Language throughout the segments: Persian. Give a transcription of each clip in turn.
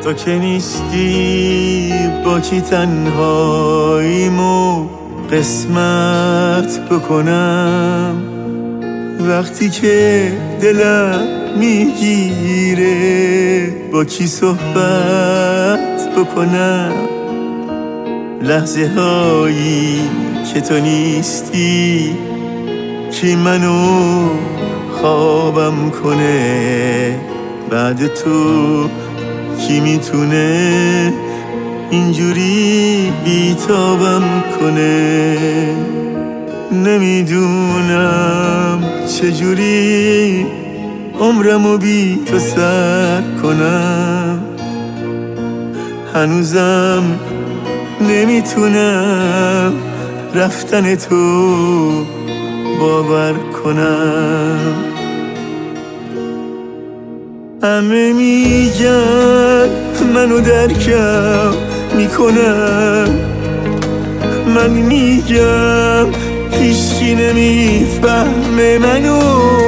تو که نیستی با کی تنهاییمو قسمت بکنم، وقتی که دلم میگیره با کی صحبت بکنم. لحظه هایی که تو نیستی کی منو خوابم کنه، بعد تو کی میتونه اینجوری بیتابم کنه. نمیدونم چجوری عمرمو بی تو سر کنم، هنوزم نمیتونم رفتن تو باور کنم. همه میگن منو درکم میکنن، من میگم هیچکی نمیفهمه منو.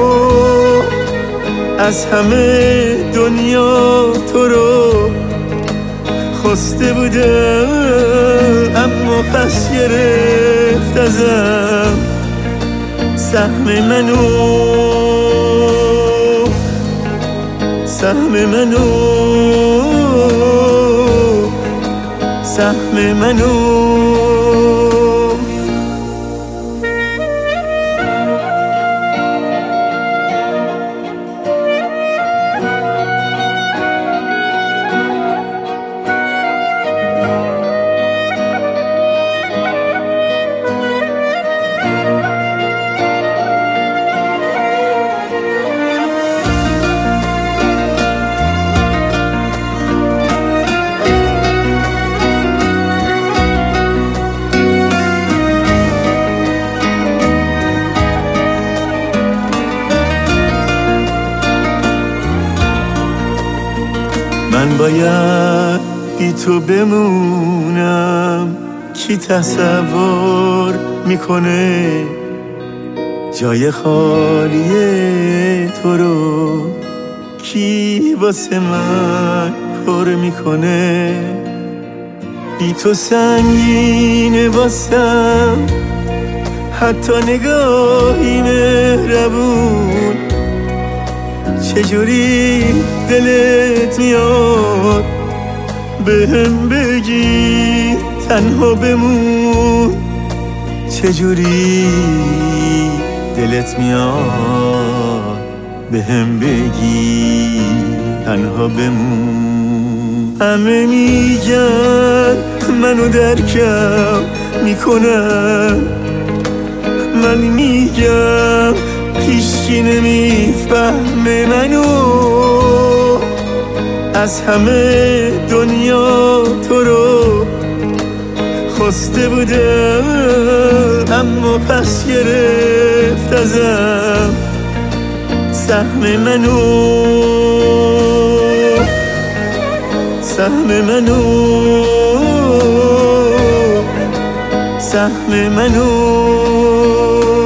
از همه دنیا تو رو خواسته بودم، اما پس گرفت ازم سهم منو، سهم منو، سهم منو. من باید بی تو بمونم، کی تصور میکنه جای خالی تو رو، کی واسه من پر میکنه. بی تو سنگینه واسم حتی نگاهی مهربون، چجوری دلت میاد بهم بگی تنها بمون، چجوری دلت میاد بهم بگی تنها بمون. همه میگن منو درکم میکنن، من میگم هیچکی نمیفهمه منو. از همه دنیا تو رو خواسته بودم، اما پس گرفت ازم سهم منو، سهم منو، سهم منو.